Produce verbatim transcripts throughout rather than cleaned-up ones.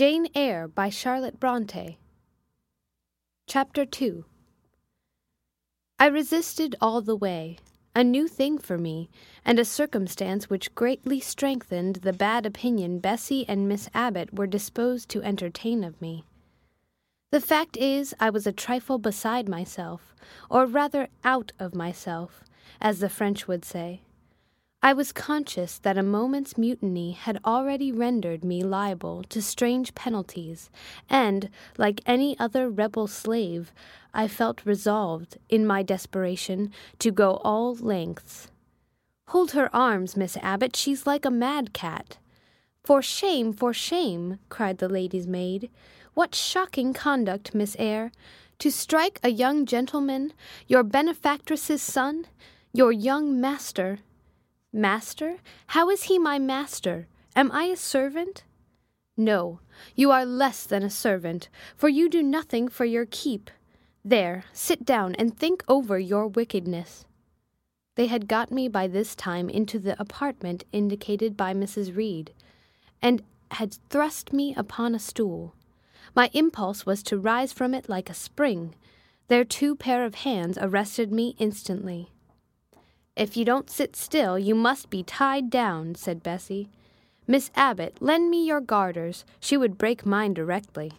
Jane Eyre by Charlotte Bronte. Chapter two. I resisted all the way, a new thing for me, and a circumstance which greatly strengthened the bad opinion Bessy and Miss Abbot were disposed to entertain of me. The fact is, I was a trifle beside myself, or rather out of myself, as the French would say. I was conscious that a moment's mutiny had already rendered me liable to strange penalties, and, like any other rebel slave, I felt resolved, in my desperation, to go all lengths. "Hold her arms, Miss Abbot, she's like a mad cat." "For shame, for shame," cried the lady's maid. "What shocking conduct, Miss Eyre! To strike a young gentleman, your benefactress's son, your young master." "Master? How is he my master? Am I a servant?" "No, you are less than a servant, for you do nothing for your keep. There, sit down and think over your wickedness." They had got me by this time into the apartment indicated by Missus Reed, and had thrust me upon a stool. My impulse was to rise from it like a spring. Their two pair of hands arrested me instantly. "If you don't sit still, you must be tied down," said Bessy. "Miss Abbot, lend me your garters. She would break mine directly."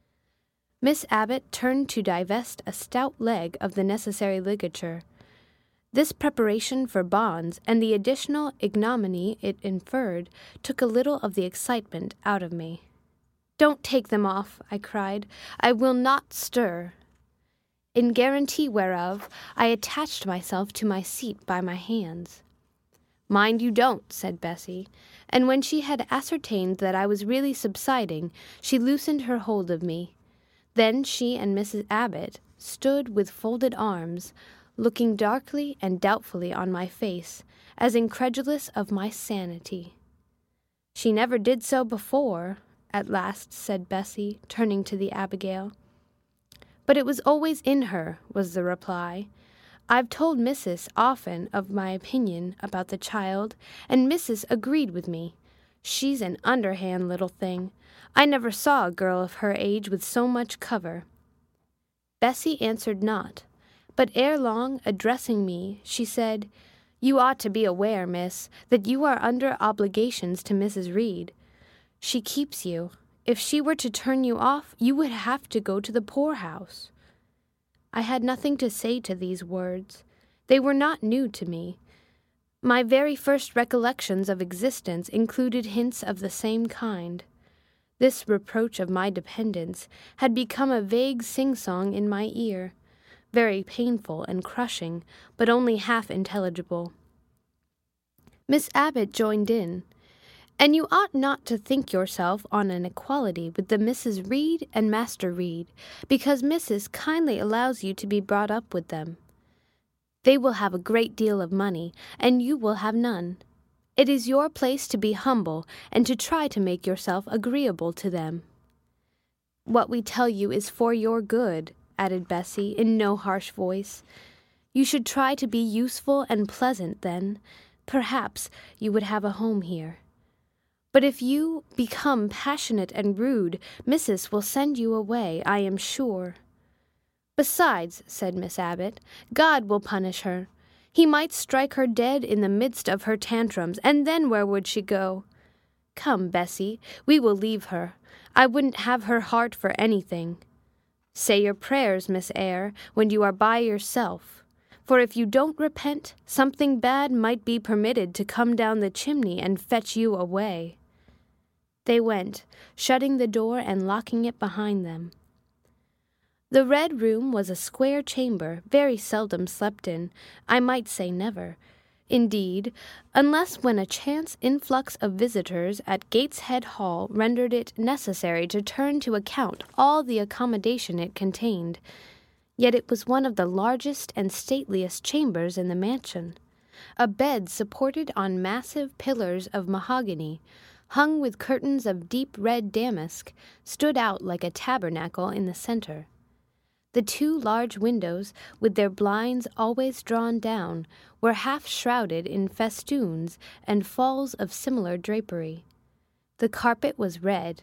Miss Abbot turned to divest a stout leg of the necessary ligature. This preparation for bonds, and the additional ignominy it inferred, took a little of the excitement out of me. "Don't take them off," I cried. "I will not stir." In guarantee whereof, I attached myself to my seat by my hands. "Mind you don't," said Bessy, and when she had ascertained that I was really subsiding, she loosened her hold of me. Then she and Missus Abbot stood with folded arms, looking darkly and doubtfully on my face, as incredulous of my sanity. "She never did so before," at last said Bessy, turning to the Abigail. "But it was always in her," was the reply. "I've told Missus often of my opinion about the child, and Missus agreed with me. She's an underhand little thing. I never saw a girl of her age with so much cover." Bessy answered not, but ere long, addressing me, she said, "You ought to be aware, miss, that you are under obligations to Missus Reed. She keeps you. If she were to turn you off, you would have to go to the poorhouse." I had nothing to say to these words. They were not new to me. My very first recollections of existence included hints of the same kind. This reproach of my dependence had become a vague sing-song in my ear, very painful and crushing, but only half intelligible. Miss Abbot joined in. "And you ought not to think yourself on an equality with the Misses Reed and Master Reed, because Missus kindly allows you to be brought up with them. They will have a great deal of money, and you will have none. It is your place to be humble, and to try to make yourself agreeable to them." "What we tell you is for your good," added Bessy, in no harsh voice. "You should try to be useful and pleasant, then. Perhaps you would have a home here. But if you become passionate and rude, Missus will send you away, I am sure." "Besides," said Miss Abbot, "God will punish her. He might strike her dead in the midst of her tantrums, and then where would she go? Come, Bessy, we will leave her. I wouldn't have her heart for anything. Say your prayers, Miss Eyre, when you are by yourself, for if you don't repent, something bad might be permitted to come down the chimney and fetch you away." They went, shutting the door and locking it behind them. The Red Room was a square chamber, very seldom slept in, I might say never. Indeed, unless when a chance influx of visitors at Gateshead Hall rendered it necessary to turn to account all the accommodation it contained, yet it was one of the largest and stateliest chambers in the mansion. A bed supported on massive pillars of mahogany, hung with curtains of deep red damask, stood out like a tabernacle in the center. The two large windows, with their blinds always drawn down, were half shrouded in festoons and falls of similar drapery. The carpet was red.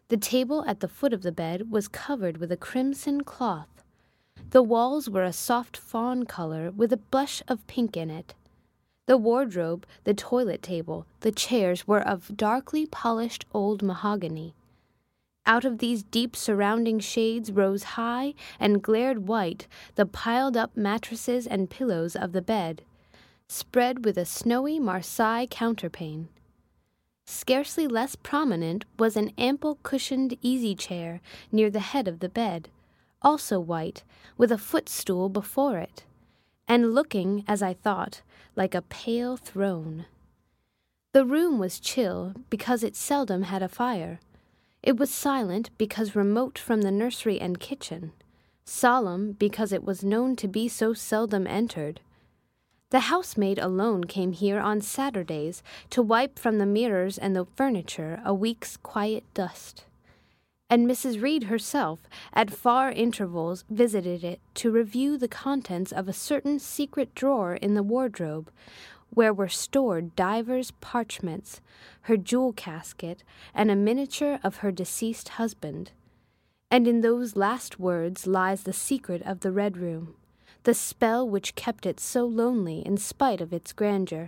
The table at the foot of the bed was covered with a crimson cloth. The walls were a soft fawn color with a blush of pink in it. The wardrobe, the toilet table, the chairs were of darkly polished old mahogany. Out of these deep surrounding shades rose high and glared white the piled-up mattresses and pillows of the bed, spread with a snowy Marseille counterpane. Scarcely less prominent was an ample cushioned easy-chair near the head of the bed, also white, with a footstool before it, and looking, as I thought, like a pale throne. The room was chill because it seldom had a fire. It was silent because remote from the nursery and kitchen, solemn because it was known to be so seldom entered. The housemaid alone came here on Saturdays to wipe from the mirrors and the furniture a week's quiet dust. And Missus Reed herself, at far intervals, visited it to review the contents of a certain secret drawer in the wardrobe, where were stored divers parchments, her jewel casket, and a miniature of her deceased husband. And in those last words lies the secret of the Red Room, the spell which kept it so lonely in spite of its grandeur.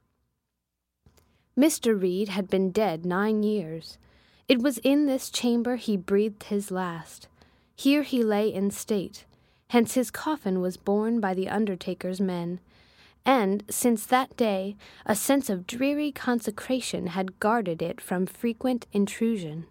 Mister Reed had been dead nine years. It was in this chamber he breathed his last. Here he lay in state, hence his coffin was borne by the undertaker's men, and, since that day, a sense of dreary consecration had guarded it from frequent intrusion.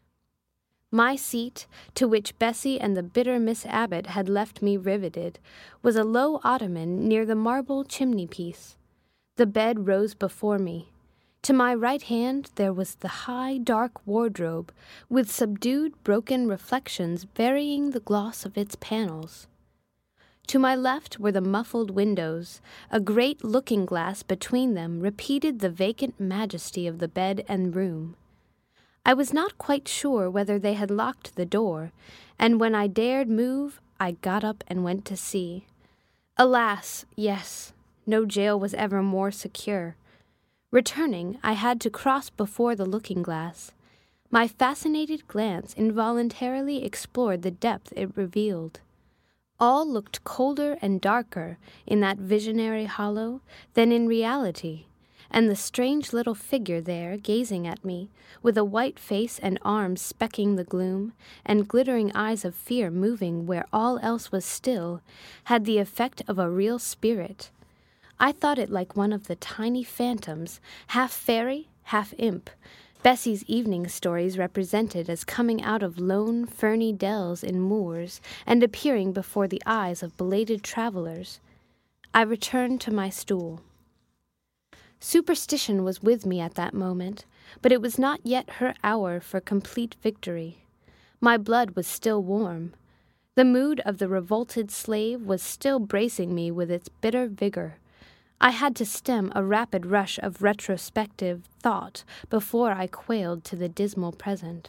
My seat, to which Bessie and the bitter Miss Abbott had left me riveted, was a low ottoman near the marble chimney-piece. The bed rose before me. To my right hand there was the high, dark wardrobe, with subdued, broken reflections varying the gloss of its panels. To my left were the muffled windows. A great looking-glass between them repeated the vacant majesty of the bed and room. I was not quite sure whether they had locked the door, and when I dared move, I got up and went to see. Alas, yes, no jail was ever more secure. Returning, I had to cross before the looking-glass. My fascinated glance involuntarily explored the depth it revealed. All looked colder and darker in that visionary hollow than in reality, and the strange little figure there gazing at me, with a white face and arms specking the gloom, and glittering eyes of fear moving where all else was still, had the effect of a real spirit. I thought it like one of the tiny phantoms, half fairy, half imp, Bessie's evening stories represented as coming out of lone, ferny dells in moors and appearing before the eyes of belated travelers. I returned to my stool. Superstition was with me at that moment, but it was not yet her hour for complete victory. My blood was still warm. The mood of the revolted slave was still bracing me with its bitter vigor. I had to stem a rapid rush of retrospective thought before I quailed to the dismal present.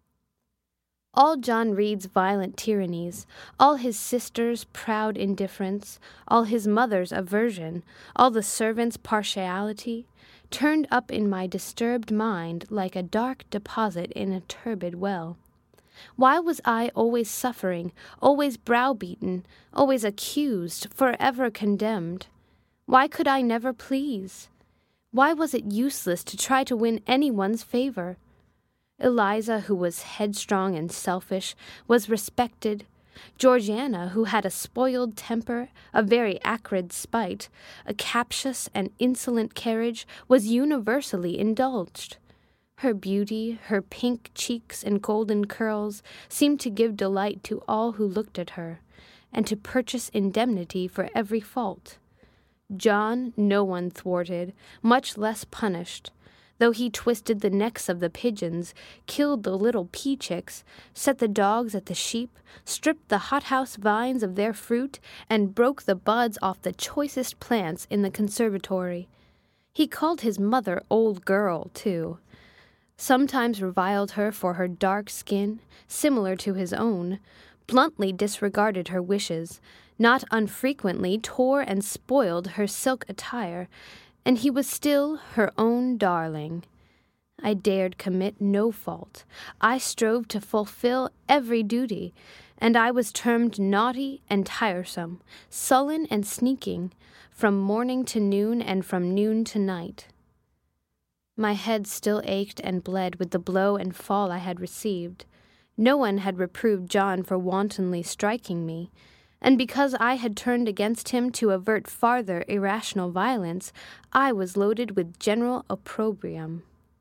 All John Reed's violent tyrannies, all his sister's proud indifference, all his mother's aversion, all the servants' partiality, turned up in my disturbed mind like a dark deposit in a turbid well. Why was I always suffering, always browbeaten, always accused, forever condemned? Why could I never please? Why was it useless to try to win anyone's favor? Eliza, who was headstrong and selfish, was respected. Georgiana, who had a spoiled temper, a very acrid spite, a captious and insolent carriage, was universally indulged. Her beauty, her pink cheeks and golden curls seemed to give delight to all who looked at her, and to purchase indemnity for every fault. John no one thwarted, much less punished, though he twisted the necks of the pigeons, killed the little pea-chicks, set the dogs at the sheep, stripped the hothouse vines of their fruit, and broke the buds off the choicest plants in the conservatory. He called his mother old girl, too, sometimes reviled her for her dark skin, similar to his own, bluntly disregarded her wishes, not unfrequently tore and spoiled her silk attire, and he was still her own darling. I dared commit no fault. I strove to fulfill every duty, and I was termed naughty and tiresome, sullen and sneaking, from morning to noon and from noon to night. My head still ached and bled with the blow and fall I had received. No one had reproved John for wantonly striking me, and because I had turned against him to avert farther irrational violence, I was loaded with general opprobrium.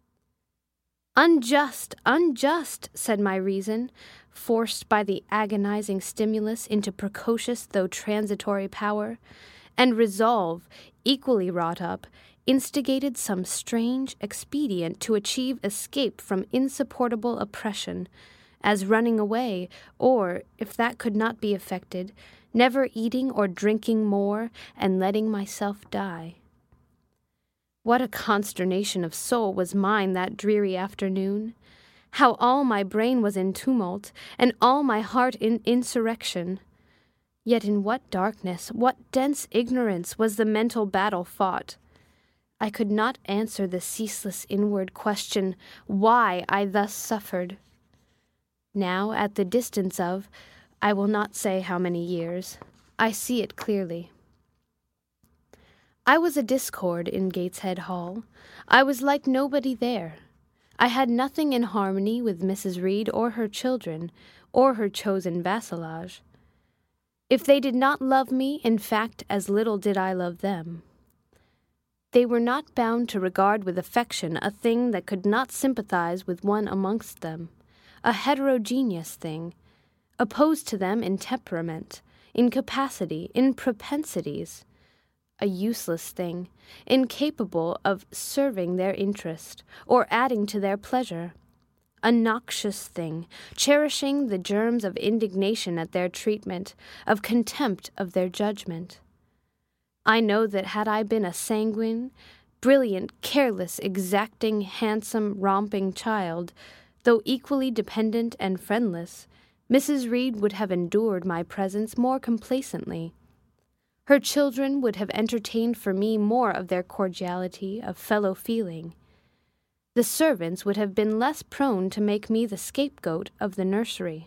Unjust, unjust, said my reason, forced by the agonizing stimulus into precocious though transitory power, and resolve, equally wrought up, instigated some strange expedient to achieve escape from insupportable oppression, as running away, or, if that could not be effected, never eating or drinking more, and letting myself die. What a consternation of soul was mine that dreary afternoon! How all my brain was in tumult, and all my heart in insurrection! Yet in what darkness, what dense ignorance was the mental battle fought! I could not answer the ceaseless inward question, why I thus suffered. Now, at the distance of, I will not say how many years, I see it clearly. I was a discord in Gateshead Hall. I was like nobody there. I had nothing in harmony with Missus Reed or her children, or her chosen vassalage. If they did not love me, in fact, as little did I love them. They were not bound to regard with affection a thing that could not sympathize with one amongst them, a heterogeneous thing, opposed to them in temperament, in capacity, in propensities, a useless thing, incapable of serving their interest or adding to their pleasure, a noxious thing, cherishing the germs of indignation at their treatment, of contempt of their judgment. I know that had I been a sanguine, brilliant, careless, exacting, handsome, romping child, though equally dependent and friendless, Missus Reed would have endured my presence more complacently. Her children would have entertained for me more of their cordiality of fellow-feeling. The servants would have been less prone to make me the scapegoat of the nursery.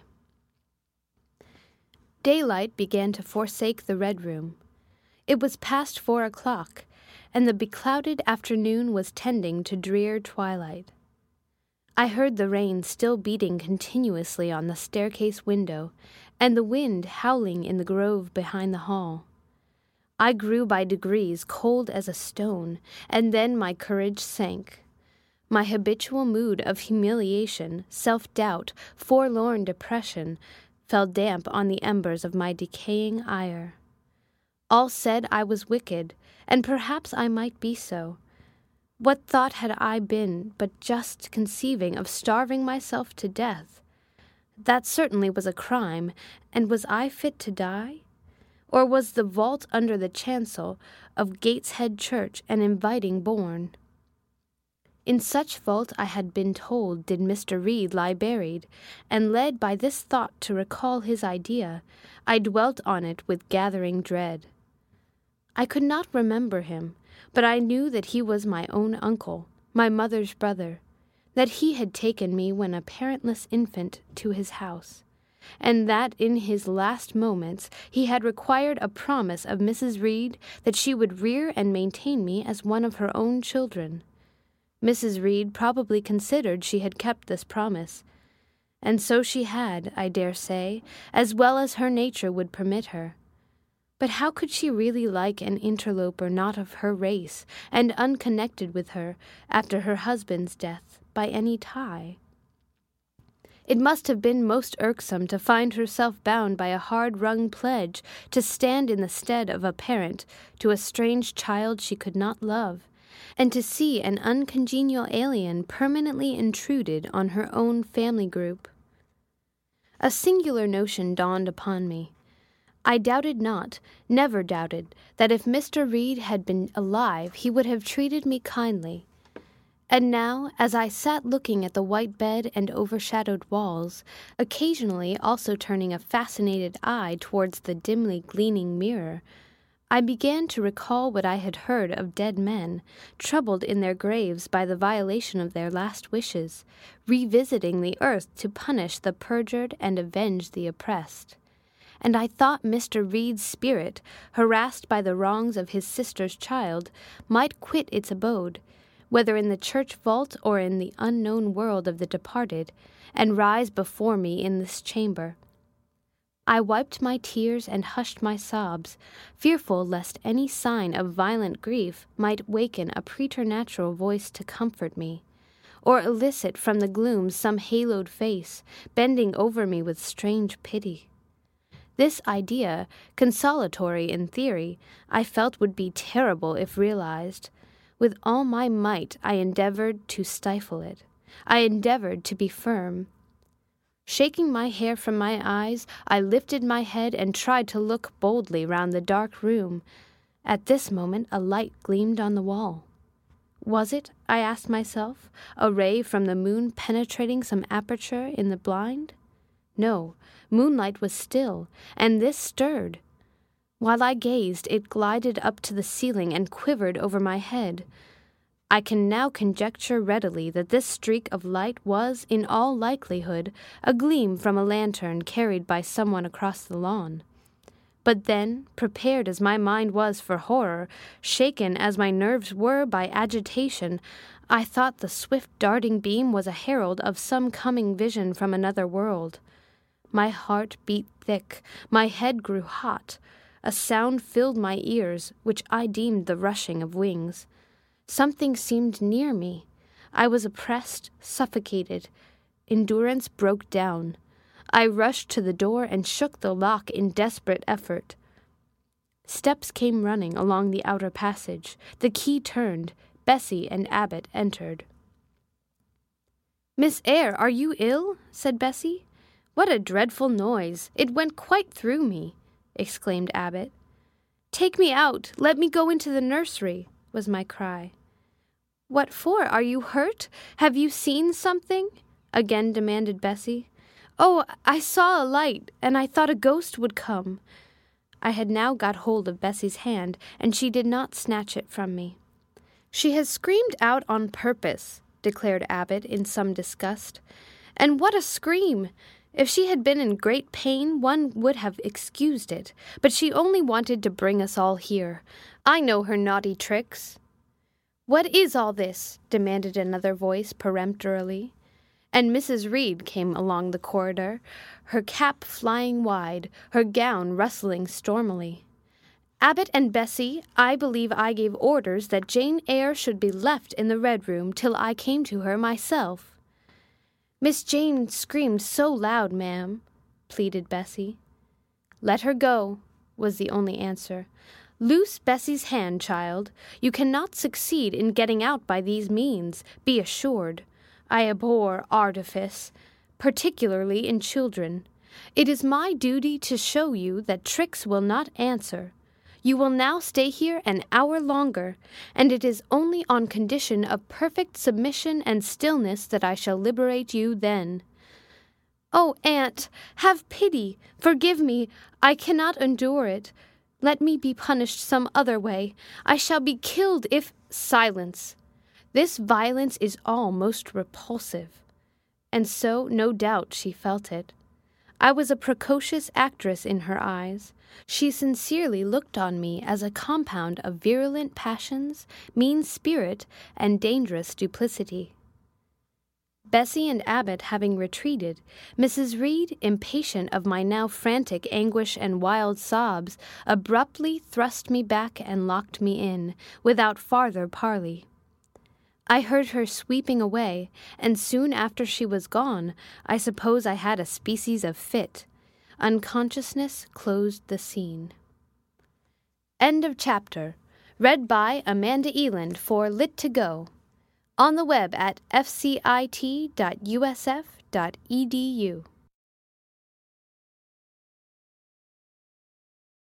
Daylight began to forsake the Red Room. It was past four o'clock, and the beclouded afternoon was tending to drear twilight. I heard the rain still beating continuously on the staircase window, and the wind howling in the grove behind the hall. I grew by degrees cold as a stone, and then my courage sank. My habitual mood of humiliation, self-doubt, forlorn depression, fell damp on the embers of my decaying ire. All said I was wicked, and perhaps I might be so. What thought had I been but just conceiving of starving myself to death? That certainly was a crime, and was I fit to die? Or was the vault under the chancel of Gateshead Church an inviting bourne? In such vault I had been told did Mister Reed lie buried, and led by this thought to recall his idea, I dwelt on it with gathering dread. I could not remember him, but I knew that he was my own uncle, my mother's brother, that he had taken me when a parentless infant to his house, and that in his last moments he had required a promise of Missus Reed that she would rear and maintain me as one of her own children. Missus Reed probably considered she had kept this promise, and so she had, I dare say, as well as her nature would permit her. But how could she really like an interloper not of her race, and unconnected with her, after her husband's death, by any tie? It must have been most irksome to find herself bound by a hard-wrung pledge to stand in the stead of a parent to a strange child she could not love, and to see an uncongenial alien permanently intruded on her own family group. A singular notion dawned upon me. I doubted not, never doubted, that if Mister Reed had been alive he would have treated me kindly. And now, as I sat looking at the white bed and overshadowed walls, occasionally also turning a fascinated eye towards the dimly gleaming mirror, I began to recall what I had heard of dead men, troubled in their graves by the violation of their last wishes, revisiting the earth to punish the perjured and avenge the oppressed. And I thought Mister Reed's spirit, harassed by the wrongs of his sister's child, might quit its abode, whether in the church vault or in the unknown world of the departed, and rise before me in this chamber. I wiped my tears and hushed my sobs, fearful lest any sign of violent grief might waken a preternatural voice to comfort me, or elicit from the gloom some haloed face, bending over me with strange pity. This idea, consolatory in theory, I felt would be terrible if realized. With all my might I endeavored to stifle it. I endeavored to be firm. Shaking my hair from my eyes, I lifted my head and tried to look boldly round the dark room. At this moment a light gleamed on the wall. Was it, I asked myself, a ray from the moon penetrating some aperture in the blind? No, moonlight was still, and this stirred. While I gazed, it glided up to the ceiling and quivered over my head. I can now conjecture readily that this streak of light was, in all likelihood, a gleam from a lantern carried by someone across the lawn. But then, prepared as my mind was for horror, shaken as my nerves were by agitation, I thought the swift darting beam was a herald of some coming vision from another world. My heart beat thick, my head grew hot. A sound filled my ears, which I deemed the rushing of wings. Something seemed near me. I was oppressed, suffocated. Endurance broke down. I rushed to the door and shook the lock in desperate effort. Steps came running along the outer passage. The key turned. Bessie and Abbot entered. "Miss Eyre, are you ill?" said Bessie. "What a dreadful noise! It went quite through me," exclaimed Abbot. "Take me out! Let me go into the nursery!" was my cry. "What for? Are you hurt? Have you seen something?" again demanded Bessie. "Oh, I saw a light, and I thought a ghost would come." I had now got hold of Bessie's hand, and she did not snatch it from me. "She has screamed out on purpose," declared Abbot in some disgust. "And what a scream! If she had been in great pain, one would have excused it, but she only wanted to bring us all here. I know her naughty tricks." "What is all this?" demanded another voice peremptorily. And Missus Reed came along the corridor, her cap flying wide, her gown rustling stormily. "Abbot and Bessie, I believe I gave orders that Jane Eyre should be left in the Red Room till I came to her myself." "Miss Jane screamed so loud, ma'am," pleaded Bessie. "Let her go," was the only answer. "Loose Bessie's hand, child. You cannot succeed in getting out by these means, be assured. I abhor artifice, particularly in children. It is my duty to show you that tricks will not answer. You will now stay here an hour longer, and it is only on condition of perfect submission and stillness that I shall liberate you then." "Oh, aunt, have pity! Forgive me! I cannot endure it. Let me be punished some other way. I shall be killed if—" "Silence! This violence is all most repulsive." And so, no doubt, she felt it. I was a precocious actress in her eyes. She sincerely looked on me as a compound of virulent passions, mean spirit, and dangerous duplicity. Bessie and Abbot having retreated, Missus Reed, impatient of my now frantic anguish and wild sobs, abruptly thrust me back and locked me in, without farther parley. I heard her sweeping away, and soon after she was gone, I suppose I had a species of fit. Unconsciousness closed the scene. End of chapter. Read by Amanda Eland for Lit to Go. On the web at f c i t dot u s f dot e d u.